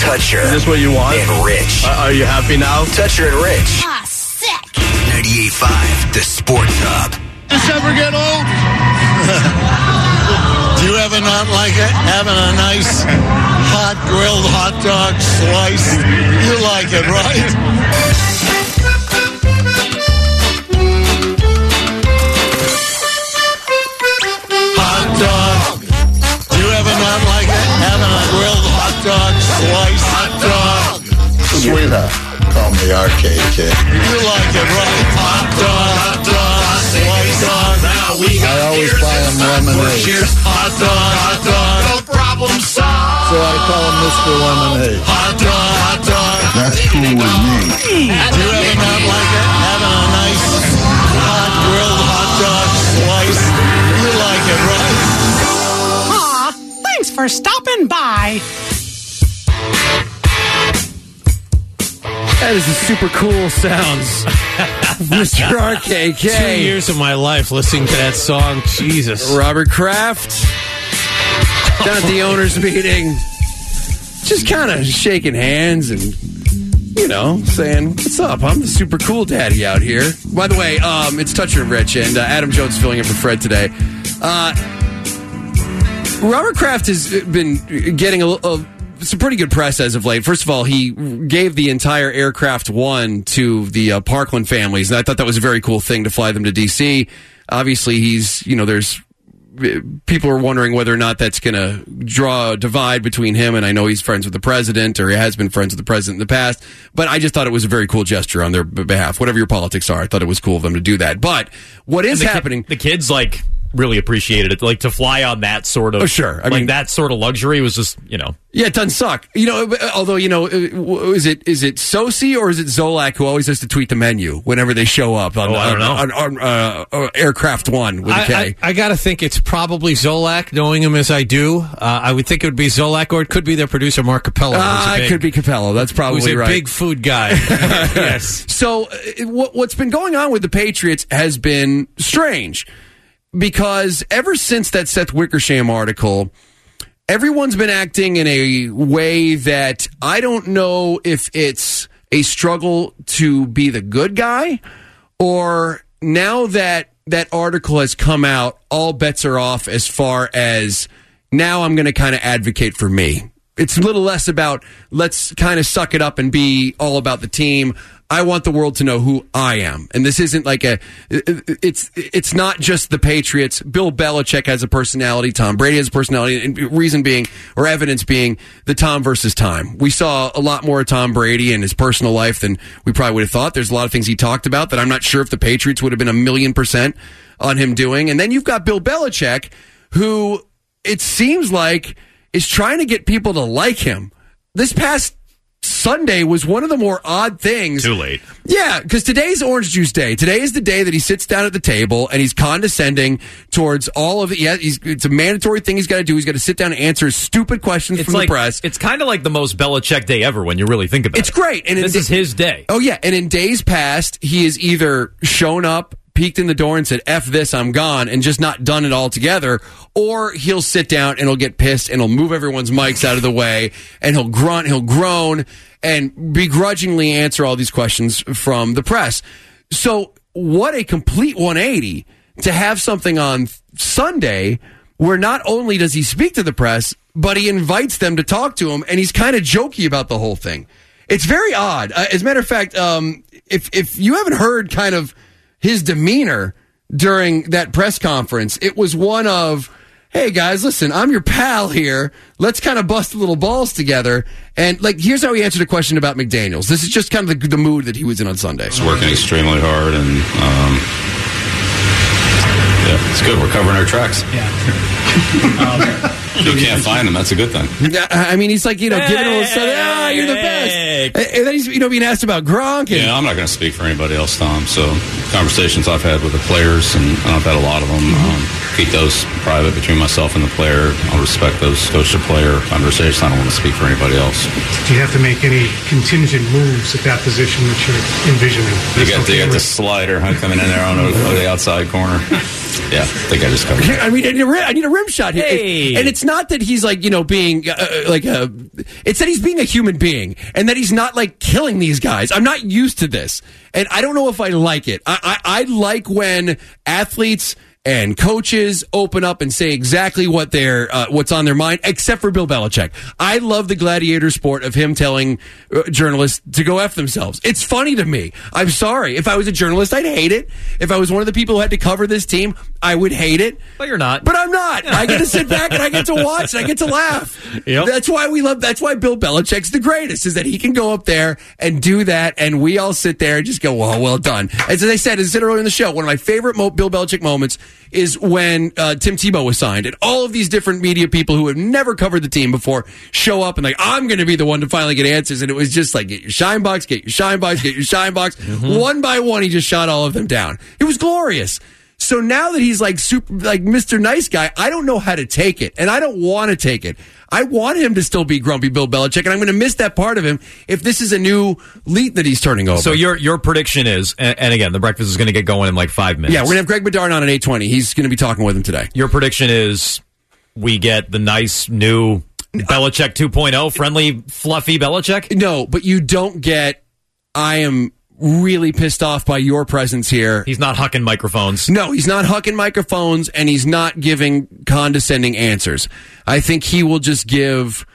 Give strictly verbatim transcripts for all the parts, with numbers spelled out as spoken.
Toucher. Is this what you want? And Rich. Uh, are you happy now? Toucher and Rich. Ah, sick. ninety-eight point five, the Sports Hub. Does this ever get old? Do you ever not like it? Having a nice hot grilled hot dog slice? You like it, right? Hot dog. Do you ever not like it? Having a grilled hot dog slice? Hot dog. Sweetheart. Call me Arcade Kid. You like it, right? Hot dog, hot dog, slice dog. Now we got I always buy him lemonade. Cheers, hot dog, hot dog. No problem solved. So I call him Mister Lemonade. Hot dog, hot dog. That's cool with me. Do you ever not like it? Having a nice hot grilled hot dog slice? You like it, right? Aw, thanks for stopping by. That is the super cool sounds. Mister R K K. Two years of my life listening to that song. Jesus. Robert Kraft. Down at the owners' meeting. Just kind of shaking hands and, you know, saying, what's up? I'm the super cool daddy out here. By the way, um, it's Toucher and Rich, and uh, Adam Jones is filling in for Fred today. Uh, Robert Kraft has been getting a, a some pretty good press as of late. First of all, he gave the entire Aircraft One to the uh, Parkland families, and I thought that was a very cool thing to fly them to D C. Obviously, he's, you know, there's people are wondering whether or not that's going to draw a divide between him, and I know he's friends with the president, or he has been friends with the president in the past, but I just thought it was a very cool gesture on their behalf. Whatever your politics are, I thought it was cool of them to do that. But what is the happening... Ki- the kids, like... really appreciated it. Like, to fly on that sort of... Oh, sure. I like, mean, that sort of luxury was just, you know... Yeah, it doesn't suck. You know, although, you know, is it is it Sosi or is it Zolak who always has to tweet the menu whenever they show up on, oh, I don't know. on, on, on uh, Aircraft One with a K? I, I, I got to think it's probably Zolak, knowing him as I do. Uh, I would think it would be Zolak, or it could be their producer, Mark Capello. Ah, uh, it could be Capello. That's probably who's a right. big food guy. Yes. So, uh, what, what's been going on with the Patriots has been strange. Because ever since that Seth Wickersham article, everyone's been acting in a way that I don't know if it's a struggle to be the good guy, or now that that article has come out, all bets are off as far as now I'm going to kind of advocate for me. It's a little less about let's kind of suck it up and be all about the team. I want the world to know who I am. And this isn't like a, it's it's not just the Patriots. Bill Belichick has a personality. Tom Brady has a personality. And reason being, or evidence being, the Tom versus time. We saw a lot more of Tom Brady in his personal life than we probably would have thought. There's a lot of things he talked about that I'm not sure if the Patriots would have been a million percent on him doing. And then you've got Bill Belichick, who it seems like is trying to get people to like him. This past Sunday was one of the more odd things. Too late. Yeah, because today's Orange Juice Day. Today is the day that he sits down at the table and he's condescending towards all of it. Yeah, he's, it's a mandatory thing he's got to do. He's got to sit down and answer stupid questions it's from like, the press. It's kind of like the most Belichick day ever when you really think about it's it. It's great. And this in, is his day. Oh, yeah. And in days past, he has either shown up, peeked in the door and said, F this, I'm gone, and just not done it all together, or he'll sit down and he'll get pissed and he'll move everyone's mics out of the way and he'll grunt, he'll groan, and begrudgingly answer all these questions from the press. So what a complete one eighty to have something on Sunday where not only does he speak to the press, but he invites them to talk to him, and he's kind of jokey about the whole thing. It's very odd. Uh, as a matter of fact, um, if if you haven't heard kind of his demeanor during that press conference, it was one of, hey guys, listen, I'm your pal here. Let's kind of bust a little balls together. And like, here's how he answered a question about McDaniels. This is just kind of the, the mood that he was in on Sunday. It's working extremely hard, and um, yeah, it's good. We're covering our tracks. Yeah. um, you can't find them. That's a good thing. Yeah, I mean, he's like, you know, hey, giving a little stuff. Ah, you're the best. And then he's, you know, being asked about Gronk. And, yeah, I'm not going to speak for anybody else, Tom. So conversations I've had with the players, and I've had a lot of them, mm-hmm. um, keep those private between myself and the player. I'll respect those coach-to-player conversations. I don't want to speak for anybody else. Do you have to make any contingent moves at that position that you're envisioning? You got, you got the slider huh, coming in there on the, on the outside corner. Yeah, I think I just covered it. I mean, I need a rim shot here. Hey. It, and it's not that he's like, you know, being uh, like a, it's that he's being a human being and that he's not like killing these guys. I'm not used to this. And I don't know if I like it. I, I, I like when athletes and coaches open up and say exactly what they're, uh, what's on their mind, except for Bill Belichick. I love the gladiator sport of him telling uh, journalists to go F themselves. It's funny to me. I'm sorry. If I was a journalist, I'd hate it. If I was one of the people who had to cover this team, I would hate it. But you're not. But I'm not. I get to sit back and I get to watch and I get to laugh. Yep. That's why we love, that's why Bill Belichick's the greatest, is that he can go up there and do that, and we all sit there and just go, well, well done. As I said, as I said earlier in the show, one of my favorite Mo- Bill Belichick moments is when uh, Tim Tebow was signed, and all of these different media people who have never covered the team before show up and like, I'm going to be the one to finally get answers. And it was just like, get your shine box, get your shine box, get your shine box. Mm-hmm. One by one, he just shot all of them down. It was glorious. So now that he's like super, like Mister Nice Guy, I don't know how to take it, and I don't want to take it. I want him to still be grumpy Bill Belichick, and I'm going to miss that part of him if this is a new lead that he's turning over. So your your prediction is, and, and again, the breakfast is going to get going in like five minutes. Yeah, we're going to have Greg Bedard on at eight twenty. He's going to be talking with him today. Your prediction is we get the nice new Belichick two point oh, friendly, fluffy Belichick? No, but you don't get, I am really pissed off by your presence here. He's not hucking microphones. No, he's not hucking microphones, and he's not giving condescending answers. I think he will just give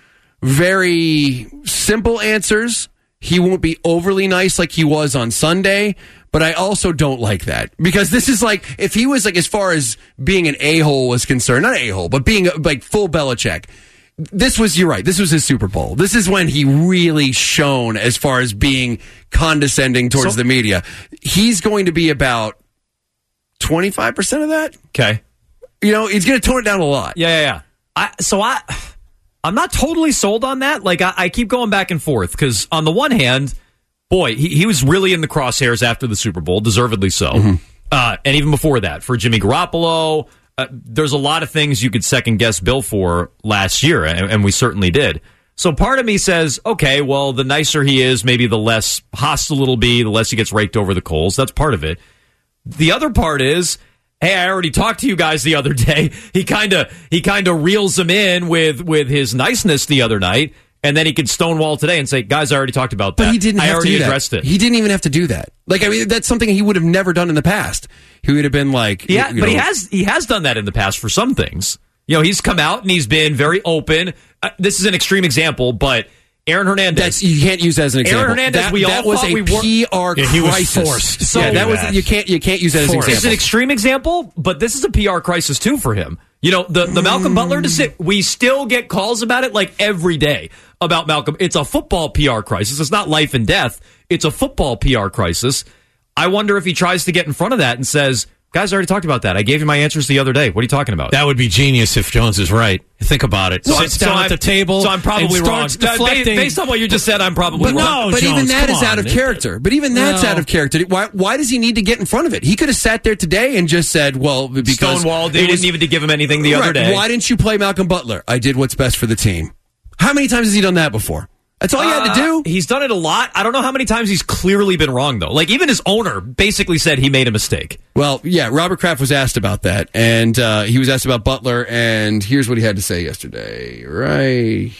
very simple answers. He won't be overly nice like he was on Sunday, but I also don't like that, because this is like, if he was like, as far as being an a-hole was concerned, not a-hole, but being like full Belichick, this was, you're right, this was his Super Bowl. This is when he really shone as far as being condescending towards So- the media. He's going to be about twenty-five percent of that. Okay. You know, he's going to tone it down a lot. Yeah, yeah, yeah. I, so I, I'm not totally sold on that. Like, I, I keep going back and forth, because on the one hand, boy, he, he was really in the crosshairs after the Super Bowl, deservedly so. Mm-hmm. Uh, and even before that, for Jimmy Garoppolo, uh, there's a lot of things you could second guess Bill for last year, and, and we certainly did. So part of me says, okay, well, the nicer he is, maybe the less hostile it'll be, the less he gets raked over the coals. That's part of it. The other part is, hey, I already talked to you guys the other day. He kind of he kind of reels them in with with his niceness the other night, and then he could stonewall today and say, guys, I already talked about that. But he didn't I have already to do addressed that. it. He didn't even have to do that. Like, I mean, that's something he would have never done in the past. He would have been like, Yeah, you but know, he has he has done that in the past for some things. You know, he's come out and he's been very open. Uh, this is an extreme example, but Aaron Hernandez. That's, you can't use that as an example. Aaron Hernandez, that, we all that was thought a we were- P R Yeah, he was crisis. forced. So Yeah, that was that. you can't you can't use that as an Forced. It's an example. extreme example, but this is a P R crisis too for him. You know, the, the Malcolm Butler to sit, we still get calls about it like every day about Malcolm. It's a football P R crisis. It's not life and death. It's a football P R crisis. I wonder if he tries to get in front of that and says, guys, I already talked about that. I gave you my answers the other day. What are you talking about? That would be genius if Jones is right. Think about it. So- Sits so down I'm- at the table. So I'm probably and wrong. starts Uh, ba- deflecting. Based on what you just said, I'm probably But wrong. no, but even Jones, that come is out on. of character. But even that's No. out of character. Why why does he need to get in front of it? He could have sat there today and just said, well, because Stonewall, they it was- didn't even give him anything the other Right. day. Why didn't you play Malcolm Butler? I did what's best for the team. How many times has he done that before? That's all you had to do. Uh, he's done it a lot. I don't know how many times he's clearly been wrong, though. Like, even his owner basically said he made a mistake. Well, yeah, Robert Kraft was asked about that, and uh, he was asked about Butler, and here's what he had to say yesterday, right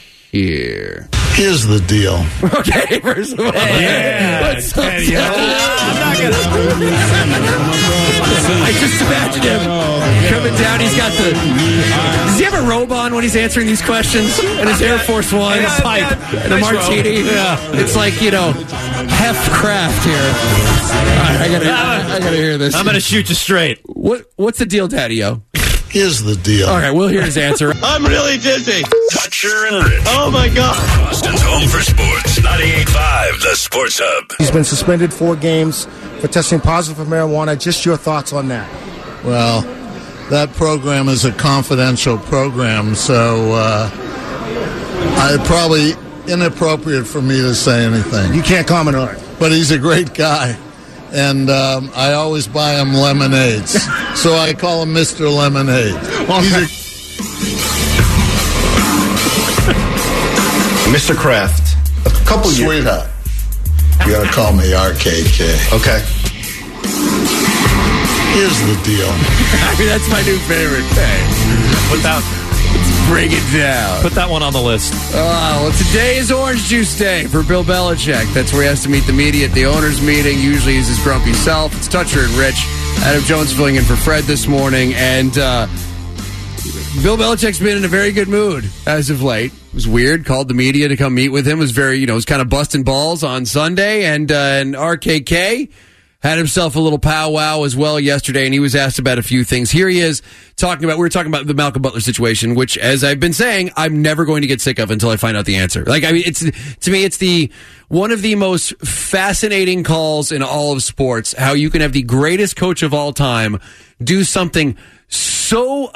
here. Here's the deal. Okay, first of all, Yeah, let's Teddy, I just imagine him coming down. He's got the. Does he have a robe on when he's answering these questions? And his Air Force One, Yeah, a pipe, yeah, and a nice martini. robe. Yeah, it's like, you know, Hef Kraft here. All right, I gotta, I gotta hear this. I'm going to shoot you straight. What, what's the deal, Daddy-O? Here's the deal. All right, we'll hear his answer. I'm really dizzy. Toucher and Rich. Oh, my God. Boston's home for sports. ninety-eight point five, the Sports Hub. He's been suspended four games for testing positive for marijuana. Just your thoughts on that? Well, that program is a confidential program, so uh, I probably inappropriate for me to say anything. You can't comment on it. But he's a great guy, and um, I always buy him lemonades, so I call him Mister Lemonade. He's a- Mister Kraft, a couple years. Sweetheart, you gotta call me R K K. Okay. Here's the deal. I mean, that's my new favorite thing. Put that, Let's break it down. put that one on the list. Oh, well, today is Orange Juice Day for Bill Belichick. That's where he has to meet the media at the owners' meeting. Usually he's his grumpy self. It's Toucher and Rich. Adam Jones filling in for Fred this morning. And uh, Bill Belichick's been in a very good mood as of late. It was weird. Called the media to come meet with him. It was very, you know, was kind of busting balls on Sunday. And, uh, and R K K had himself a little powwow as well yesterday, and he was asked about a few things. Here he is talking about, we were talking about the Malcolm Butler situation, which, as I've been saying, I'm never going to get sick of until I find out the answer. Like, I mean, it's, to me, it's the, one of the most fascinating calls in all of sports, how you can have the greatest coach of all time do something so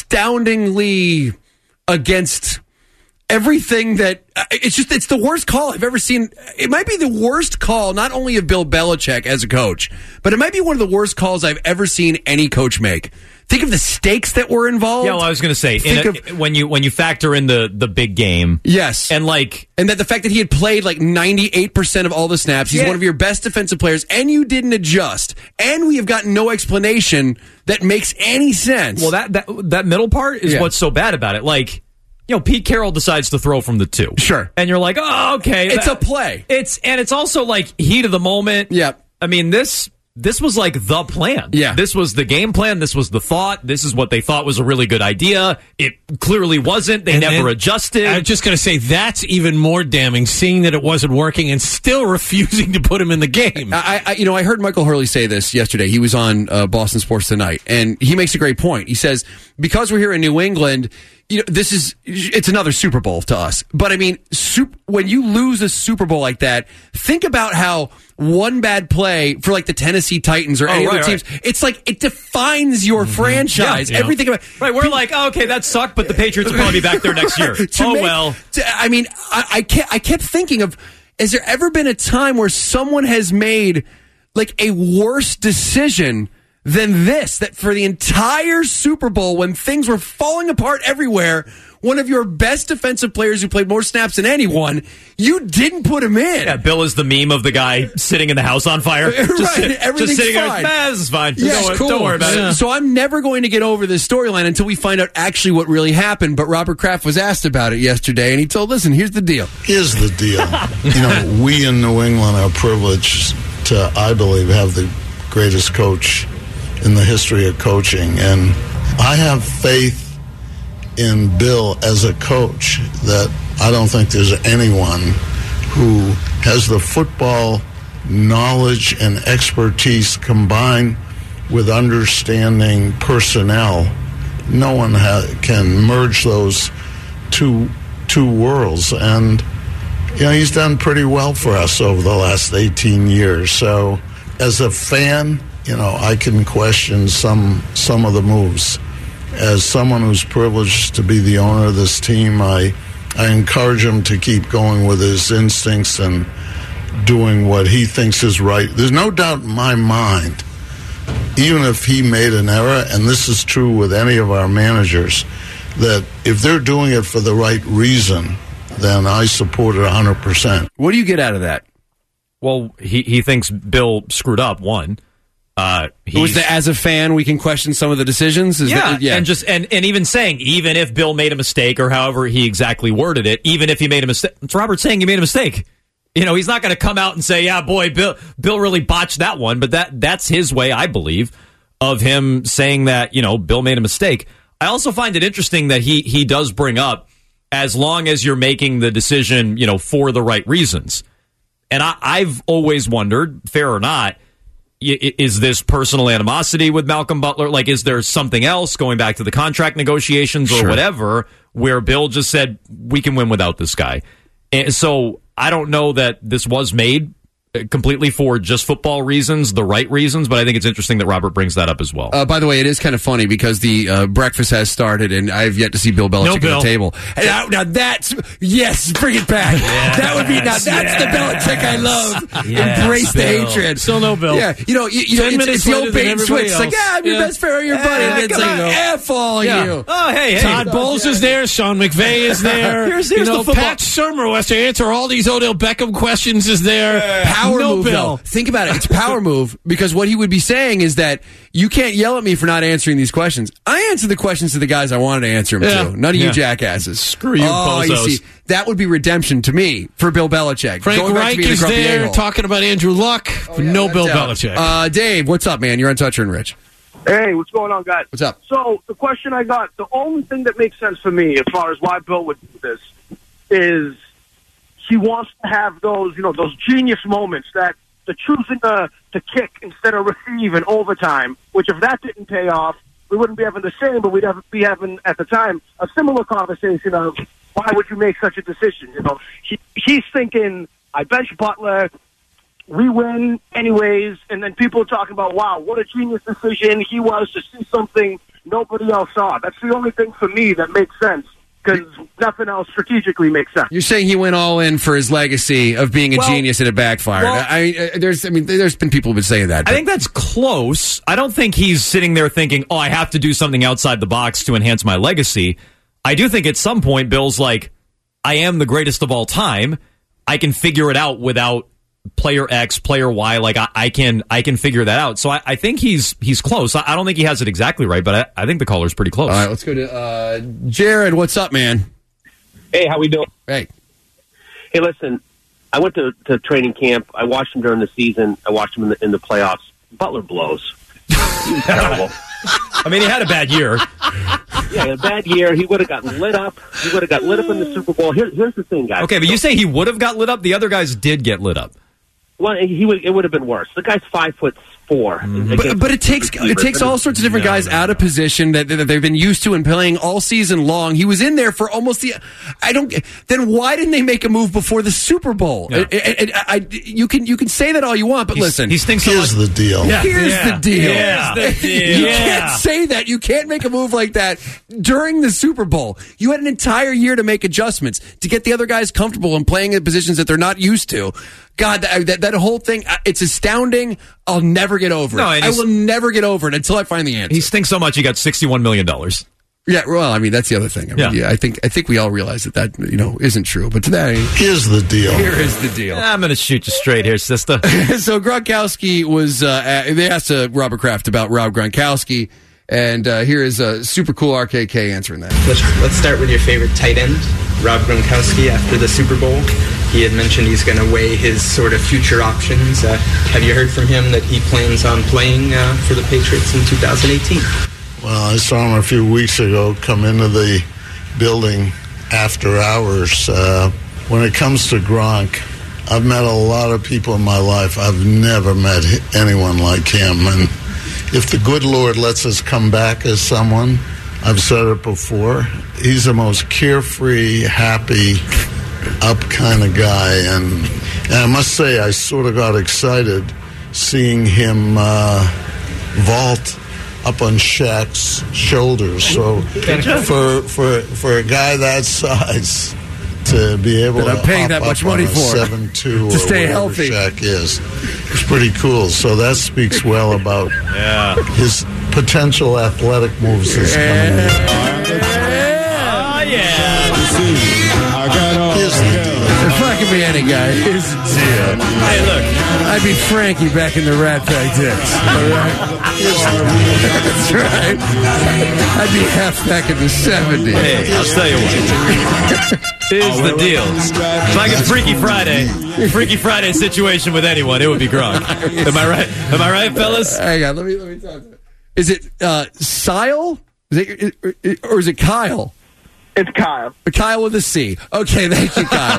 astoundingly against everything that it's just, it's the worst call I've ever seen. It might be the worst call, not only of Bill Belichick as a coach, but it might be one of the worst calls I've ever seen any coach make. Think of the stakes that were involved. Yeah, well, I was going to say, in a, of, when you when you factor in the, the big game. Yes. And like, and that the fact that he had played like ninety-eight percent of all the snaps, he's yeah. one of your best defensive players, and you didn't adjust, and we have gotten no explanation that makes any sense. Well, that that, that middle part is yeah. what's so bad about it. Like, you know, Pete Carroll decides to throw from the two. Sure. And you're like, oh, okay. It's that, a play. It's and it's also like heat of the moment. Yep. I mean, this this was like the plan. Yeah. This was the game plan. This was the thought. This is what they thought was a really good idea. It clearly wasn't. They and never adjusted. I was just going to say, that's even more damning, seeing that it wasn't working and still refusing to put him in the game. I, I you know, I heard Michael Hurley say this yesterday. He was on uh, Boston Sports Tonight, and he makes a great point. He says, because we're here in New England, you know, this is, it's another Super Bowl to us. But I mean, super, when you lose a Super Bowl like that, think about how one bad play for like the Tennessee Titans or oh, any right, other teams, right. it's like, it defines your mm-hmm. franchise. Yeah, yeah. Everything about Right, we're like, oh, okay, that sucked, but the Patriots will probably be back there next year. oh, make, well. To, I mean, I, I, kept, I kept thinking of, has there ever been a time where someone has made like a worse decision than this, that for the entire Super Bowl, when things were falling apart everywhere, one of your best defensive players who played more snaps than anyone, you didn't put him in. Yeah, Bill is the meme of the guy sitting in the house on fire. Just, right, sit, everything's just sitting fine. there, nah, this is fine. Yes, don't, cool. don't worry about yeah. it. So I'm never going to get over this storyline until we find out actually what really happened. But Robert Kraft was asked about it yesterday, and he told, listen, here's the deal. Here's the deal. You know, we in New England are privileged to, I believe, have the greatest coach in the history of coaching. And I have faith in Bill as a coach that I don't think there's anyone who has the football knowledge and expertise combined with understanding personnel. No one ha- can merge those two two worlds. And, you know, he's done pretty well for us over the last eighteen years. So as a fan, you know, I can question some some of the moves. As someone who's privileged to be the owner of this team, I I encourage him to keep going with his instincts and doing what he thinks is right. There's no doubt in my mind, even if he made an error, and this is true with any of our managers, that if they're doing it for the right reason, then I support it one hundred percent. What do you get out of that? Well, he, he thinks Bill screwed up, one. Uh, was that as a fan we can question some of the decisions? Is yeah, that, yeah, and just and, and even saying even if Bill made a mistake or however he exactly worded it, even if he made a mistake, it's Robert saying he made a mistake. You know, he's not going to come out and say, "Yeah, boy, Bill Bill really botched that one," but that that's his way, I believe, of him saying that, you know, Bill made a mistake. I also find it interesting that he he does bring up, as long as you're making the decision, you know, for the right reasons. And I, I've always wondered, fair or not, is this personal animosity with Malcolm Butler? Like, is there something else going back to the contract negotiations or sure. whatever where Bill just said, we can win without this guy? And so I don't know that this was made completely for just football reasons, the right reasons, but I think it's interesting that Robert brings that up as well. Uh, by the way, it is kind of funny because the uh, breakfast has started, and I've yet to see Bill Belichick no, Bill. at the table. And now, now that's, yes, bring it back. Yes, that would be, now that's yes. the Belichick I love. Yes, Embrace Bill. the hatred. Still no Bill. Yeah, you know, you, you know it's, it's the old bait and switch. It's like, yeah, I'm your yeah. best friend, your buddy. Yeah, And it's like, F all yeah. you. Oh, hey, hey. Todd Bowles is there. Sean McVay is there. here's here's you know, the football. Pat Shermer, who has to answer all these Odell Beckham questions, is there. Uh, power no move, Bill. though. Think about it. It's power move because what he would be saying is that you can't yell at me for not answering these questions. I answer the questions to the guys I wanted to answer them Yeah. to. None of Yeah. you jackasses. Screw you, oh, bozos. You see, that would be redemption to me for Bill Belichick. Frank Going back to Reich being a is grumpy there a-hole. talking about Andrew Luck. Oh, yeah, no no Bill doubt. Belichick. Uh, Dave, what's up, man? You're on Toucher and Rich. Hey, what's going on, guys? What's up? So the question I got, the only thing that makes sense for me as far as why Bill would do this is he wants to have those, you know, those genius moments that the choosing to, to kick instead of receive in overtime, which if that didn't pay off, we wouldn't be having the same, but we'd have, be having, at the time, a similar conversation of why would you make such a decision? You know, he, he's thinking, I bench Butler, we win anyways, and then people are talking about, wow, what a genius decision he was to see something nobody else saw. That's the only thing for me that makes sense, because nothing else strategically makes sense. You're saying he went all in for his legacy of being a Well, genius and it backfired. well- I, I, there's, I mean, there's been people who've been saying that. I think that's close. I don't think he's sitting there thinking, oh, I have to do something outside the box to enhance my legacy. I do think at some point Bill's like, I am the greatest of all time. I can figure it out without player X, player Y. Like I, I can, I can figure that out. So I, I think he's he's close. I, I don't think he has it exactly right, but I, I think the caller's pretty close. All right, let's go to uh, Jared. What's up, man? Hey, how we doing? Hey. Hey, listen, I went to, to training camp. I watched him during the season. I watched him in the, in the playoffs. Butler blows. He was terrible. I mean, he had a bad year. Yeah, a bad year. He would have gotten lit up. He would have got lit up in the Super Bowl. Here, here's the thing, guys. Okay, but you say he would have got lit up? The other guys did get lit up. Well, he would. It would have been worse. The guy's five foot four. Mm-hmm. But, but it takes it takes all sorts of different guys out of position that, that they've been used to and playing all season long. He was in there for almost the. I don't. Then why didn't they make a move before the Super Bowl? Yeah. It- it- it- I, you can you can say that all you want, but He's- listen. he stinks so Here's much. the deal. Yeah. Here's Yeah. the deal. Yeah. Here's the deal. You Yeah. can't say that. You can't make a move like that during the Super Bowl. You had an entire year to make adjustments to get the other guys comfortable and playing in positions that they're not used to. God, that, that, that whole thing, uh, it's astounding. I'll never get over No, it. and I he's- will never get over it until I find the answer. He stinks so much he got sixty-one million dollars. Yeah, well, I mean, that's the other thing. I mean, Yeah. yeah. I think I think we all realize that that, you know, isn't true. But today, Here's the deal. here is the deal. I'm going to shoot you straight here, sister. So Gronkowski was, uh, a- they asked uh, Robert Kraft about Rob Gronkowski, and uh, here is a super cool R K K answering that. Let's, let's start with your favorite tight end, Rob Gronkowski. After the Super Bowl, he had mentioned he's going to weigh his sort of future options. Uh, have you heard from him that he plans on playing uh, for the Patriots in two thousand eighteen? Well, I saw him a few weeks ago come into the building after hours. Uh, when it comes to Gronk, I've met a lot of people in my life. I've never met anyone like him. And if the good Lord lets us come back as someone, I've said it before, he's the most carefree, happy, up kind of guy. And, and I must say, I sort of got excited seeing him uh, vault up on Shaq's shoulders. So for for for a guy that size to be able That I'm to paying hop that much up money on a for seven two to or stay whatever healthy. Shaq is, it's pretty cool. So that speaks well about Yeah. his potential athletic moves this coming year. Oh, yeah. Here's the deal. If I could be any guy, here's the deal. Hey, look. I'd be Frankie back in the Rat Pack days. All right? That's right. I'd be half back in the seventies. Hey, I'll tell you what. Here's the deal. If I could Freaky Friday, Freaky Friday situation with anyone, it would be Gronk. Am I right? Am I right, fellas? Hang on, let me let me talk to you. Is it uh, Sile? Is it, or is it Kyle? It's Kyle. Kyle with a C. Okay, thank you, Kyle.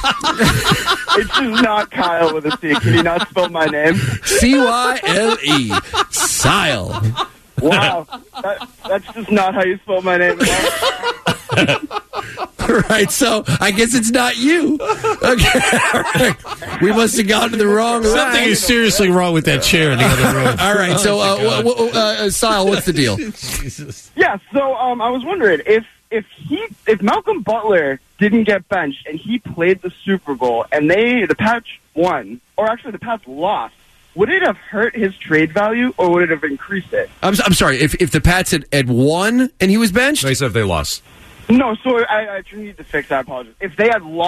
It's just not Kyle with a C. Can you not spell my name? C Y L E. Sile. Wow. That, that's just not how you spell my name at all. Right, so I guess it's not you. Okay, all right. We must have gone to the wrong line. Something is seriously wrong with that chair in the other room. All right, so uh, w- w- uh, Sile, what's the deal? Yeah, so um, I was wondering if if he if Malcolm Butler didn't get benched and he played the Super Bowl and they the Pats won, or actually the Pats lost, would it have hurt his trade value or would it have increased it? I'm, I'm sorry, if, if the Pats had, had won and he was benched? They said if they lost. No, so I, I need to fix that. I apologize. If they had lost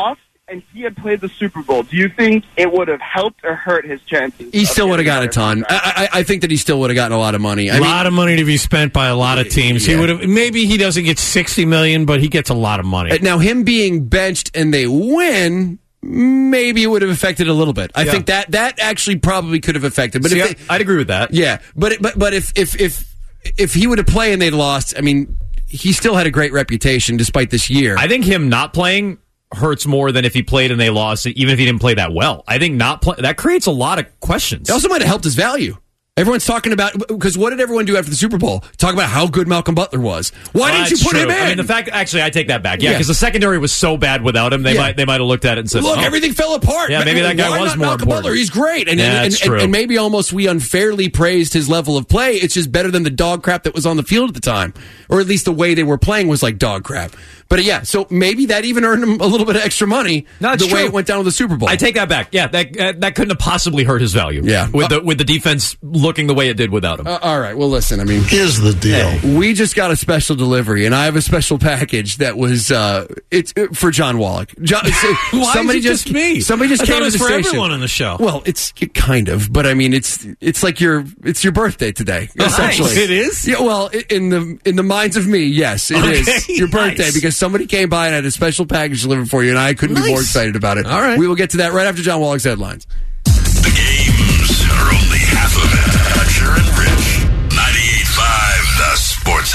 and he had played the Super Bowl, do you think it would have helped or hurt his chances? He still would have got a ton. I, I, I think that he still would have gotten a lot of money. A lot of money to be spent by a lot of teams. Yeah. He would have. Maybe he doesn't get sixty million, but he gets a lot of money. Now, him being benched and they win, maybe it would have affected a little bit. I Yeah. think that that actually probably could have affected. But See, if they, I'd agree with that. Yeah, but it- but but if if if if he would have played and they'd lost, I mean, he still had a great reputation despite this year. I think him not playing hurts more than if he played and they lost, even if he didn't play that well. I think not play, that creates a lot of questions. It also might have helped his value. Everyone's talking about, because what did everyone do after the Super Bowl? Talk about how good Malcolm Butler was. Why Well, didn't you that's put true. him in? I mean, the fact, actually, I take that back. Yeah, Yeah. because the secondary was so bad without him, they Yeah. might they might have looked at it and said, Look, oh. everything fell apart. Yeah, maybe that guy Why was not more Malcolm important. Butler? He's great. And, Yeah, and, that's and, true. and maybe almost we unfairly praised his level of play. It's just better than the dog crap that was on the field at the time. Or at least the way they were playing was like dog crap. But yeah, so maybe that even earned him a little bit of extra money No, it's the way true. it went down with the Super Bowl. I take that back. Yeah, that uh, that couldn't have possibly hurt his value. Yeah. with the with the defense looking the way it did without him. Uh, all right. Well, listen. I mean, Here's the deal. we just got a special delivery, and I have a special package that was uh, it's uh, for John Wallach. John, Why somebody is it just me? Somebody just I came thought to it was the for station. everyone on the show. Well, it's kind of, but I mean, it's it's like your it's your birthday today. Oh, Essentially, nice. It is? Yeah. Well, i- in the in the minds of me, yes, it is Okay, your birthday nice. because somebody came by and had a special package delivered for you, and I couldn't be more Nice. excited about it. All right. We will get to that right after John Wallach's headlines. The games are only half of it. Hutcher and Rich. ninety-eight point five, the Sports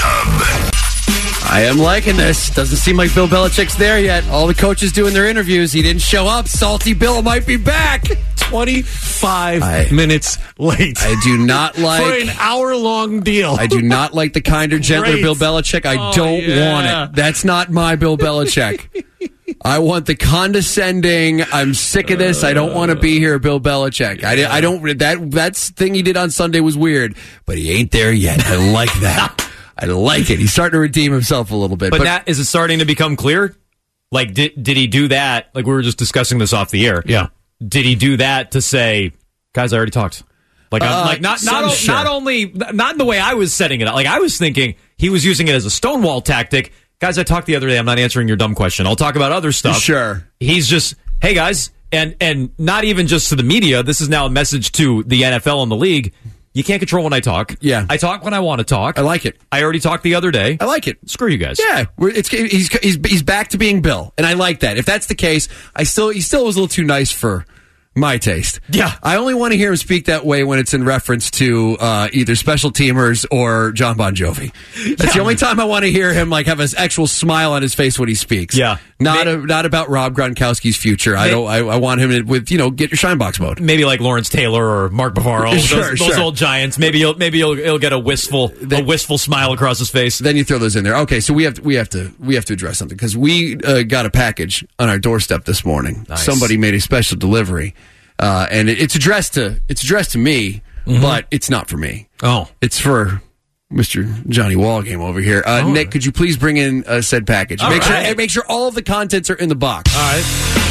Hub. I am liking this. Doesn't seem like Bill Belichick's there yet. All the coaches doing their interviews. He didn't show up. Salty Bill might be back. twenty-five I- minutes late. I do not like for an hour-long deal. I do not like the kinder, gentler Great. Bill Belichick. I Oh, don't yeah. want it. That's not my Bill Belichick. I want the condescending. I'm sick of this. I don't want to be here, Bill Belichick. I, I don't. That that's thing he did on Sunday was weird, but he ain't there yet. I like that. I like it. He's starting to redeem himself a little bit. But, that is it starting to become clear? Like, did did he do that? Like, we were just discussing this off the air. Yeah. Did he do that to say, guys, I already talked? Like, I'm- Uh, like not some not o- sure. not only not in the way I was setting it up. Like, I was thinking he was using it as a stonewall tactic. Guys, I talked the other day. I'm not answering your dumb question. I'll talk about other stuff. Sure. He's just, hey guys, and and not even just to the media. This is now a message to the N F L and the league. You can't control when I talk. Yeah. I talk when I want to talk. I like it. I already talked the other day. I like it. Screw you guys. Yeah, we're, it's he's, he's he's back to being Bill, and I like that. If that's the case, I still he still was a little too nice for my taste. Yeah. I only want to hear him speak that way when it's in reference to uh, either special teamers or John Bon Jovi. That's Yeah. the only time I want to hear him like have an actual smile on his face when he speaks. Yeah. not May- a, not about Rob Gronkowski's future. I May- don't. I, I want him in with you know get your shine box mode. Maybe like Lawrence Taylor or Mark Bavaro, those, Sure, those sure. old giants. Maybe he'll maybe he'll, he'll get a wistful a wistful smile across his face. Then you throw those in there. Okay, so we have to, we have to we have to address something because we uh, got a package on our doorstep this morning. Nice. Somebody made a special delivery, uh, and it, it's addressed to it's addressed to me, but it's not for me. Oh. It's for Mister Johnny Wallgame over here. Uh, Nick, could you please bring in uh, said package? All make right. sure make sure all of the contents are in the box. All right.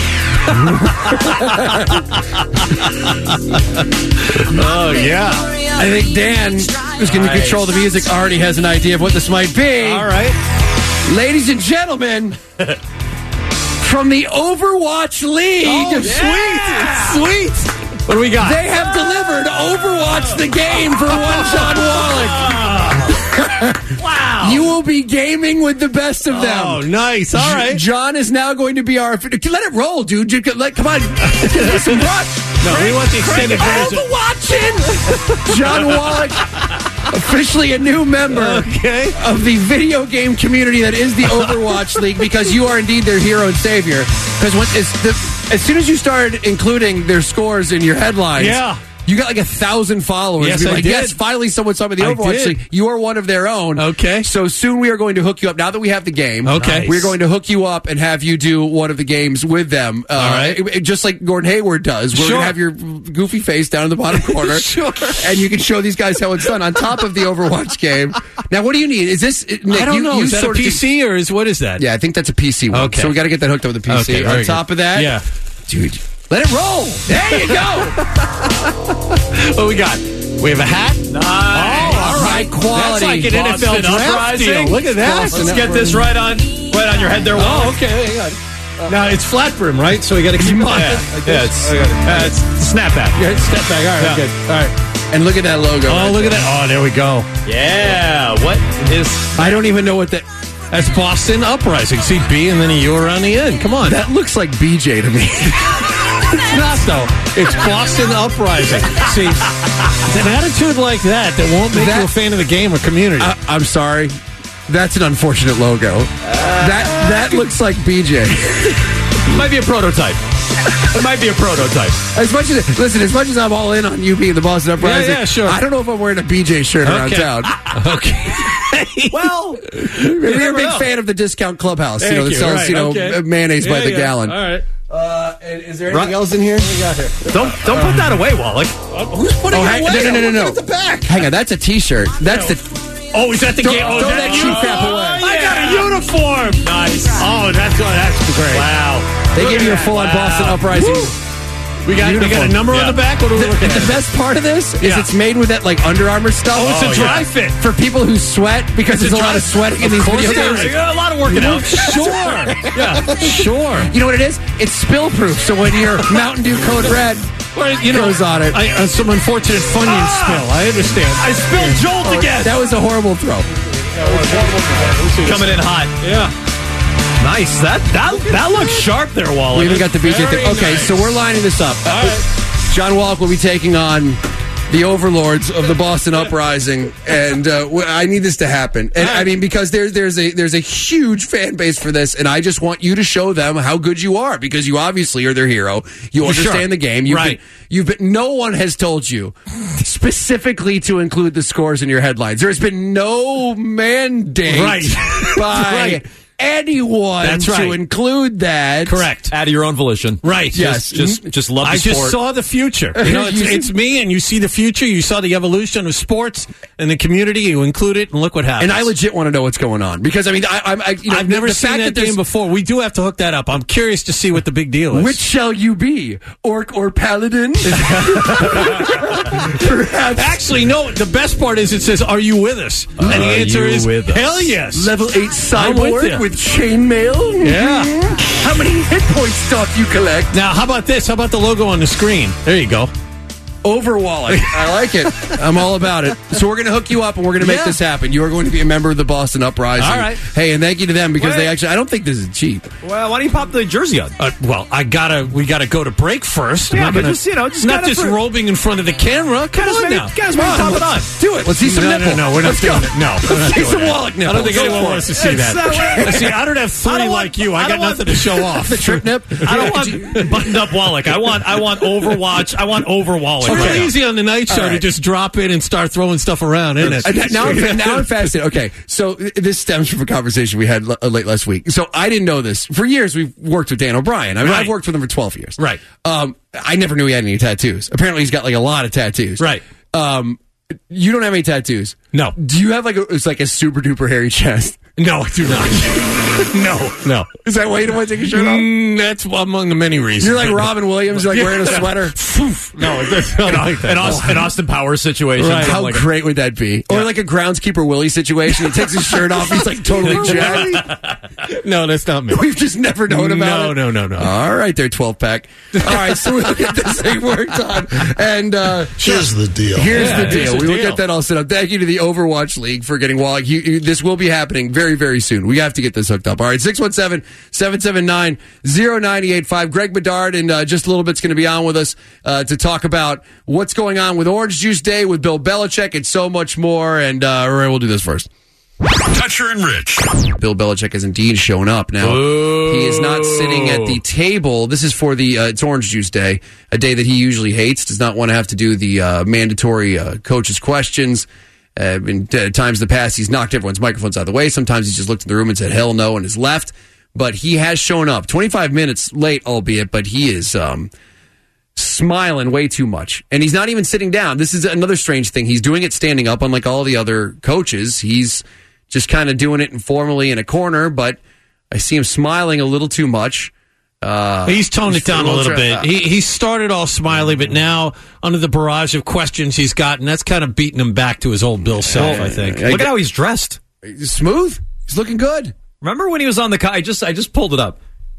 Oh, yeah. I think Dan, who's going to Nice. control the music, already has an idea of what this might be. All right. Ladies and gentlemen, from the Overwatch League. Oh, sweet. Sweet. What do we got? They have delivered Overwatch the game for one John Wallach. Wow. You will be gaming with the best of them. Oh, nice. All right. John is now going to be our. Let it roll, dude. Just let, come on. Let's give us some rush. No, we want the extended version. Overwatching. John Wallach, officially a new member Okay. of the video game community that is the Overwatch League because you are indeed their hero and savior. Because when as, the, as soon as you started including their scores in your headlines, Yeah. you got like a thousand followers. Yes, Be I like, did. yes, finally someone saw me in the I Overwatch did. League. You are one of their own. Okay. So soon we are going to hook you up. Now that we have the game, Okay. Nice. we're going to hook you up and have you do one of the games with them. Uh, All right. it- it- just like Gordon Hayward does. We're Sure. going to have your goofy face down in the bottom corner. Sure. And you can show these guys how it's done on top of the Overwatch game. Now, what do you need? Is this, Nick, I don't you, know. you Is that a sort of P C or is what is that? Yeah, I think that's a P C one. Okay. So we got to get that hooked up with the P C. Okay, on very top good. of that, Yeah. dude, let it roll. There you go. What we got? We have a hat. Nice. Oh, all right. High quality. That's like an N F L Boston draft Uprising. deal. Look at that. Boston Let's get this right on right on your head there, Oh, Wallach. okay. Hang on. Now, it's flat brim, right? So we got to keep on. Yeah, yeah it's, uh, it's snapback. Yeah, it's snapback. All right, Yeah. good. All right. And look at that logo. Oh, right look there. at that. Oh, there we go. Yeah. What is... I don't even know what that... That's Boston Uprising. See B and then a U around the end. Come on. That looks like B J to me. It's not, though. It's Boston Uprising. See, it's an attitude like that that won't make That- you a fan of the game or community. I, I'm sorry. That's an unfortunate logo. that that looks like B J. Might be a prototype. It might be a prototype. As much as listen, as much as I'm all in on you being the Boston Uprising, Yeah, yeah, sure. I don't know if I'm wearing a B J shirt around Okay. town. Okay. Well, Maybe you're a big know. fan of the discount clubhouse, Thank you know, that you, sells right, you know okay. mayonnaise by Yeah, the yeah. gallon. All right. Uh, is there anything Right. else in here? What do we got here? Don't don't put that away, Wallach. Who's putting Oh, it hang, away? no, no, no, no, I'm no. looking at the back. Hang on, that's a T-shirt. That's the. Oh, is that the Throw- game? Oh, throw is that cheap uniform? crap away. I got a uniform. Nice. Oh, that's oh, that's great. Wow. They Look gave at you a that. full-on Wow. Boston Uprising. We got, we got a Uniform. number Yeah. on the back? What are we The, looking the at? best part of this is Yeah. it's made with that like Under Armour stuff. Oh, it's a Oh, dry yeah. fit. For people who sweat because there's a lot of sweating in these course video there games. is. Yeah, a lot of working out. Sure. Yeah, sure. You know what it is? It's spill-proof. So when your Mountain Dew Code Red Well, you know, goes on it, I, uh, some unfortunate Funyun Ah! spill. I understand. I spilled Jolt again. that was a horrible throw. Coming in hot. Yeah. Nice. That that that looks sharp there, Wallach. We even got the B J Very thing. Okay, nice. so we're lining this up. Uh, John Wallach will be taking on the overlords of the Boston Uprising, and uh, w- I need this to happen. And I mean, because there's there's a there's a huge fan base for this, and I just want you to show them how good you are because you obviously are their hero. You understand Sure. the game. You've Right. Been, you've been. No one has told you specifically to include the scores in your headlines. There's been no mandate Right. by Right. anyone That's to right. include that. Correct. Out of your own volition. Right. Yes. Just just love the I sport. just saw the future. You know, it's, You see- it's me, and you see the future. You saw the evolution of sports and the community. You include it, and look what happens. And I legit want to know what's going on because I mean I, I'm I, you know, I've never the seen fact that, there's- game before. We do have to hook that up. I'm curious to see what the big deal is. Which shall you be, orc or paladin? Perhaps Actually, no. The best part is it says, "Are you with us?" And the Are answer you is, with us? "Hell yes." level eight I'm with cyborg ya. with chainmail. Yeah. How many hit points doth you collect? Now, how about this? How about the logo on the screen? There you go. Over Wallach. I like it. I'm all about it. So we're going to hook you up and we're going to make Yeah. this happen. You are going to be a member of the Boston Uprising. All right. Hey, and thank you to them because Wait. they actually. I don't think this is cheap. Well, why don't you pop the jersey on? Uh, well, I gotta. We gotta go to break first. I'm Yeah, not but gonna- just, you know, just not kinda just for- robing in front of the camera. Come Guys, on maybe, now. guys, maybe Come pop it on. Do it. Let's see some No, nipple. no, no, we're not Let's doing go. it. No, we're Let's not see doing some it. Wallach nipple. I don't think Go anyone for wants it. to see It's that. not what- See, I don't have three I don't want- like you. I, I got don't want- nothing to show off. The trip nip. I don't want buttoned up Wallach. I want I want Overwatch. I want over Wallach. It's right real now. easy on the night show All to right. just drop in and start throwing stuff around, isn't it? Uh, now, I'm, now I'm fascinated. Okay, so th- this stems from a conversation we had l- uh, late last week. So I didn't know this. For years, we've worked with Dan O'Brien. I mean, Right. I've worked with him for twelve years. Right. Um, I never knew he had any tattoos. Apparently, he's got like a lot of tattoos. Right. Um, you don't have any tattoos. No. Do you have like a, it's like a super duper hairy chest? No, I do not. no, no. Is that why you don't want to take your shirt off? Mm, that's among the many reasons. You're like but- Robin Williams, like wearing a sweater. No, that's not like that. An, Aus- an Austin Powers situation. Right. something How like great would that be? Or like a groundskeeper Willie situation. He takes his shirt off. He's like totally jacked. No, that's not me. We've just never known about No, it. no, no, no. All right, there, twelve pack. All right, so we'll get this thing worked on. And uh, Here's the deal. Here's Yeah, the deal. here's the we will deal. get that all set up. Thank you to the Overwatch League for getting Wallach. You, you, this will be happening very, very soon. We have to get this hooked up. All right, six one seven, seven seven nine, zero nine eight five. Greg Bedard in uh, just a little bit's going to be on with us uh, to talk about what's going on with Orange Juice Day, with Bill Belichick, and so much more. And uh, we'll do this first. Toucher and Rich. Bill Belichick has indeed shown up. Now, he is not sitting at the table. This is for the, uh, it's Orange Juice Day, a day that he usually hates, does not want to have to do the uh, mandatory uh, coaches' questions. Uh, in uh, times in the past, he's knocked everyone's microphones out of the way. Sometimes he's just looked in the room and said, hell no, and has left. But he has shown up. twenty-five minutes late, albeit, but he is um, smiling way too much. And he's not even sitting down. This is another strange thing. He's doing it standing up, unlike all the other coaches. He's just kind of doing it informally in a corner, but I see him smiling a little too much. Uh, He's toned it down a little tra- bit. uh, He he started all smiley, but now under the barrage of questions he's gotten, that's kind of beating him back to his old Bill self. I think. I- Look at how he's dressed. Smooth. He's looking good. Remember when he was on the? co- I just I just pulled it up.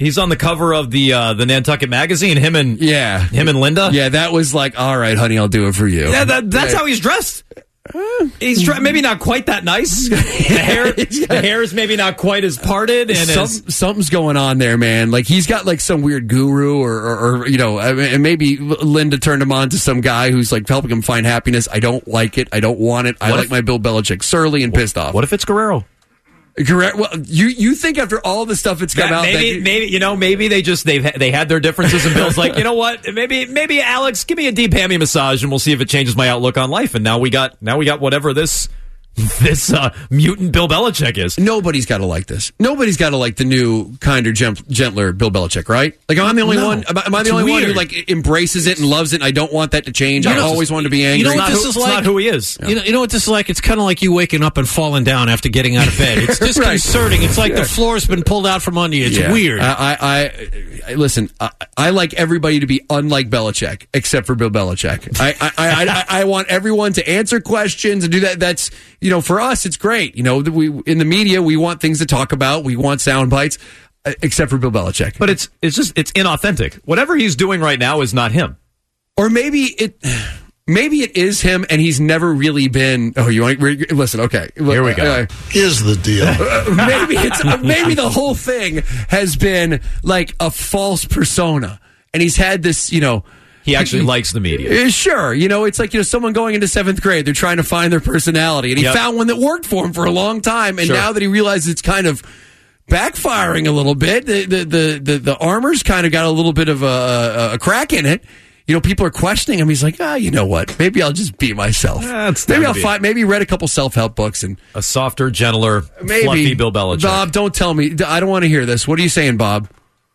He's on the cover of the uh, the Nantucket magazine. Him and yeah, him and Linda. Yeah, that was like, all right, honey, I'll do it for you. Yeah, that, that's yeah. how he's dressed. He's dre- maybe not quite that nice. The hair, the hair is maybe not quite as parted, and Some, as, something's going on there, man. Like he's got like some weird guru, or, or, or you know, and maybe Linda turned him on to some guy who's like helping him find happiness. I don't like it. I don't want it. I What like if- my Bill Belichick surly and pissed off. What if it's Guerrero? Correct. Well, you you think after all the stuff that's come Yeah, out, maybe that, maybe you know maybe they just they they had their differences, and Bill's like, you know what, maybe maybe Alex, give me a deep hammy massage, and we'll see if it changes my outlook on life. And now we got now we got whatever this this uh, mutant Bill Belichick is. Nobody's got to like this. Nobody's got to like the new, kinder, gent- gentler Bill Belichick, right? Like, am I the only No. one? Am I, am I the It's only one weird. who like embraces it and loves it? And I don't want that to change. You I know, always wanted to be angry. You know what It's this not is who- it's like? not who he is. You know, you know what this is like? It's kind of like you waking up and falling down after getting out of bed. It's disconcerting. It's like the floor's been pulled out from under you. It's Yeah. weird. I, I, I, I listen. I, I like everybody to be unlike Belichick, except for Bill Belichick. I, I, I, I, I want everyone to answer questions and do that. That's you know, for us, it's great. You know, we in the media, we want things to talk about. We want sound bites, uh, except for Bill Belichick. But it's it's just it's inauthentic. Whatever he's doing right now is not him. Or maybe it. Maybe it is him, and he's never really been. Oh, you want listen? Okay, Here we go. Uh, Here's the deal. maybe it's uh, maybe the whole thing has been like a false persona, and he's had this, you know. He actually he, likes the media. Uh, sure, you know, it's like you know someone going into seventh grade. They're trying to find their personality, and he Yep. found one that worked for him for a long time. And Sure. now that he realizes it's kind of backfiring a little bit, the the the the, the armor's kind of got a little bit of a, a, a crack in it. You know, people are questioning him. He's like, ah, you know what? Maybe I'll just be myself. That's maybe time I'll to be. find. Maybe read a couple self help books and A softer, gentler, maybe fluffy Bill Belichick. Bob, don't tell me. I don't want to hear this. What are you saying, Bob?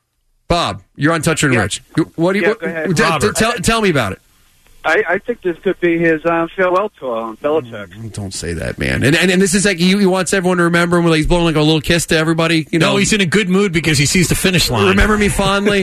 Bob, you're on Toucher and Yeah. Rich. What do you? Yeah, what- go ahead. t- t- Robert. tell, tell me about it. I, I think this could be his uh, farewell tour on Belichick. Don't say that, man. And and, and this is like he, he wants everyone to remember him when he's blowing like a little kiss to everybody. You know, no, he's in a good mood because he sees the finish line. remember me fondly.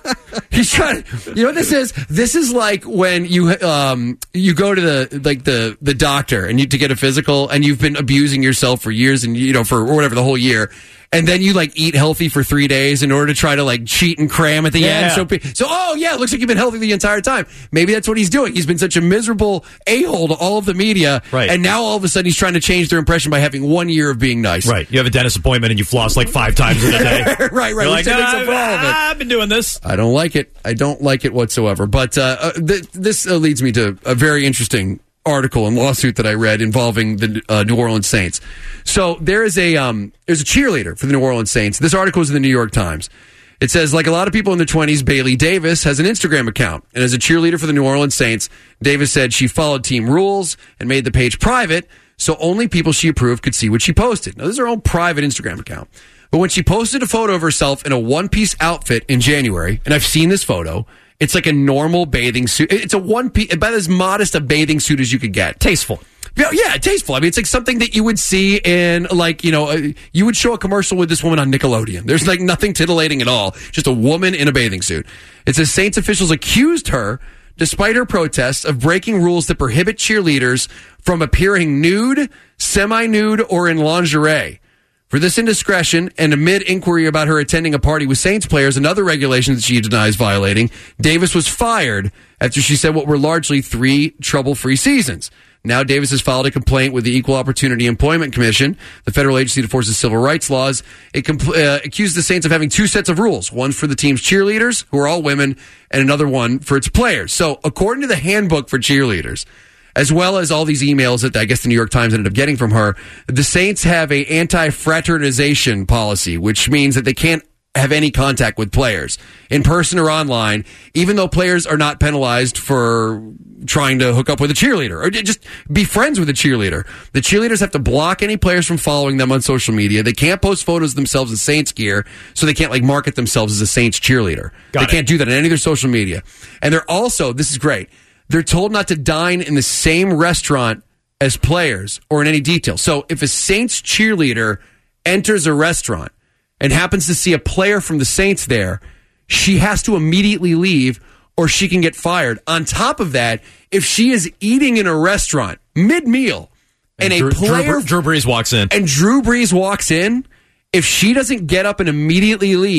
He's trying. You know what this is? This is like when you um you go to the like the the doctor and you to get a physical and you've been abusing yourself for years and you know for or whatever the whole year. And then you like eat healthy for three days in order to try to like cheat and cram at the Yeah. end. So, pe- so oh yeah, it looks like you've been healthy the entire time. Maybe that's what he's doing. He's been such a miserable a hole to all of the media, Right. And now all of a sudden he's trying to change their impression by having one year of being nice. Right. You have a dentist appointment and you floss like five times in a day. right, right. You're We like, should make some "Ah, for all of it." I've been doing this. I don't like it. I don't like it whatsoever. But uh, uh, th- this uh, leads me to a very interesting article and lawsuit that I read involving the uh, New Orleans Saints. So there is a um, there's a cheerleader for the New Orleans Saints. This article is in the New York Times. It says, like a lot of people in their twenties, Bailey Davis has an Instagram account. And as a cheerleader for the New Orleans Saints, Davis said she followed team rules and made the page private, so only people she approved could see what she posted. Now, this is her own private Instagram account. But when she posted a photo of herself in a one-piece outfit in January, and I've seen this photo, it's like a normal bathing suit. It's a one-piece, about as modest a bathing suit as you could get. Tasteful. Yeah, yeah, tasteful. I mean, it's like something that you would see in, like, you know, uh, you would show a commercial with this woman on Nickelodeon. There's like nothing titillating at all. Just a woman in a bathing suit. It says Saints officials accused her, despite her protests, of breaking rules that prohibit cheerleaders from appearing nude, semi-nude, or in lingerie. For this indiscretion and amid inquiry about her attending a party with Saints players and other regulations that she denies violating, Davis was fired after she said what were largely three trouble-free seasons. Now Davis has filed a complaint with the Equal Opportunity Employment Commission, the federal agency that enforces civil rights laws. It compl- uh, accused the Saints of having two sets of rules, one for the team's cheerleaders, who are all women, and another one for its players. So according to the handbook for cheerleaders, as well as all these emails that I guess the New York Times ended up getting from her, the Saints have a anti-fraternization policy, which means that they can't have any contact with players in person or online, even though players are not penalized for trying to hook up with a cheerleader or just be friends with a cheerleader. The cheerleaders have to block any players from following them on social media. They can't post photos of themselves in Saints gear, so they can't like market themselves as a Saints cheerleader. Got they it. can't do that on any of their social media. And they're also, this is great, they're told not to dine in the same restaurant as players or in any detail. So if a Saints cheerleader enters a restaurant and happens to see a player from the Saints there, she has to immediately leave or she can get fired. On top of that, if she is eating in a restaurant mid-meal and, Drew, a player... Drew, Drew Brees walks in. And Drew Brees walks in, if she doesn't get up and immediately leave,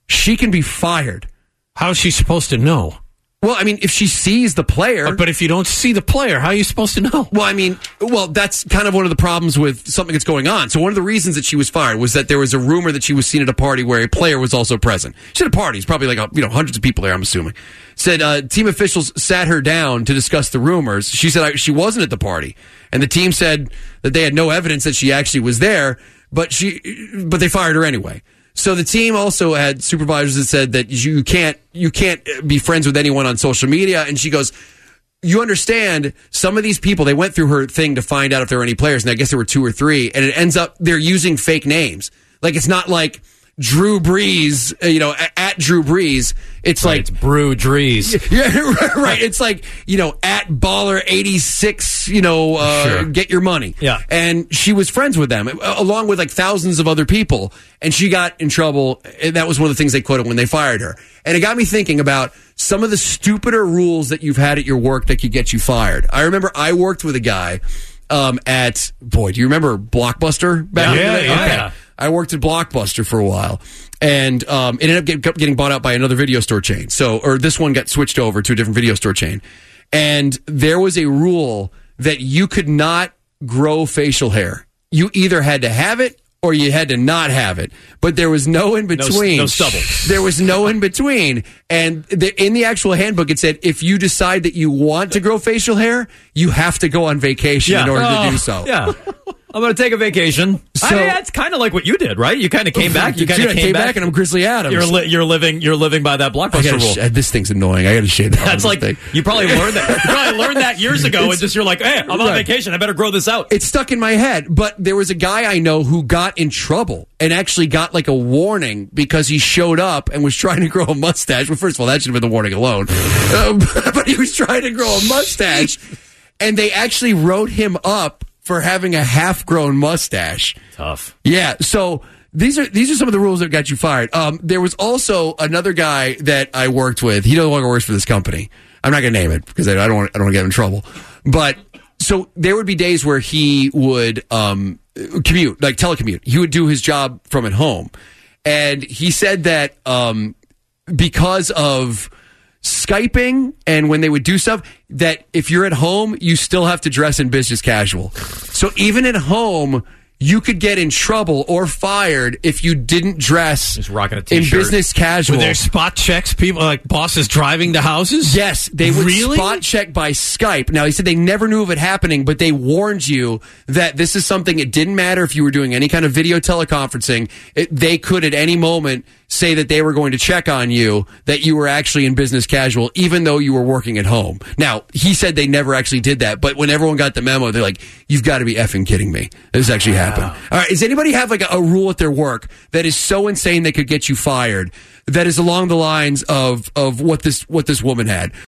she can be fired. How is she supposed to know? Well, I mean, if she sees the player. But if you don't see the player, how are you supposed to know? Well, I mean, well, that's kind of one of the problems with something that's going on. So one of the reasons that she was fired was that there was a rumor that she was seen at a party where a player was also present. She had a party. It's probably like, you know, hundreds of people there, I'm assuming. Said uh, team officials sat her down to discuss the rumors. She said I, she wasn't at the party. And the team said that they had no evidence that she actually was there, but she, but they fired her anyway. So the team also had supervisors that said that you can't you can't be friends with anyone on social media. And she goes, you understand, some of these people, they went through her thing to find out if there were any players, and I guess there were two or three, and it ends up they're using fake names. Like, it's not like Drew Brees, uh, you know, at, at Drew Brees. It's right, like it's Brew Drees. Yeah, right. It's like, you know, at Baller eighty-six, you know, uh, Sure. get your money. Yeah. And she was friends with them, uh, along with like thousands of other people. And she got in trouble. And that was one of the things they quoted when they fired her. And it got me thinking about some of the stupider rules that you've had at your work that could get you fired. I remember I worked with a guy um, at, boy, do you remember Blockbuster back in Yeah, the day? yeah, Okay. yeah. I worked at Blockbuster for a while, and um, it ended up get, getting bought out by another video store chain. So, or this one got switched over to a different video store chain, and there was a rule that you could not grow facial hair. You either had to have it or you had to not have it, but there was no in between. No, no stubble. There was no in between, and the, in the actual handbook, it said if you decide that you want to grow facial hair, you have to go on vacation Yeah. in order Oh, to do so. Yeah. I'm going to take a vacation. So- I mean, that's kind of like what you did, right? You kind of came back. You kind Dude, of I came, came back and I'm Grizzly Adams. You're, li- you're living. You're living by that I Blockbuster gotta rule. sh- this thing's annoying. I got to shave that. That's like thing. you probably learned that. You probably learned that years ago, and just you're like, "Hey, I'm on Right. vacation. I better grow this out." It's stuck in my head. But there was a guy I know who got in trouble and actually got like a warning because he showed up and was trying to grow a mustache. Well, first of all, that should have been the warning alone. Um, but he was trying to grow a mustache, and they actually wrote him up for having a half-grown mustache. Tough. Yeah. So these are these are some of the rules that got you fired. Um, there was also another guy that I worked with. He no longer works for this company. I'm not going to name it because I don't want I don't want to get him in trouble. But so there would be days where he would um, commute, like telecommute. He would do his job from at home, and he said that um, because of Skyping and when they would do stuff, that if you're at home, you still have to dress in business casual. So even at home, you could get in trouble or fired if you didn't dress Just rocking a in t-shirt. business casual. Were there spot checks? People like bosses driving to houses? Yes, they would really? spot check by Skype. Now, he said they never knew of it happening, but they warned you that this is something, it didn't matter if you were doing any kind of video teleconferencing, it, they could at any moment say that they were going to check on you, that you were actually in business casual, even though you were working at home. Now, he said they never actually did that, but when everyone got the memo, they're like, you've got to be effing kidding me. This actually happened. All right, does anybody have like a, a rule at their work that is so insane they could get you fired, that is along the lines of, of what this what this woman had?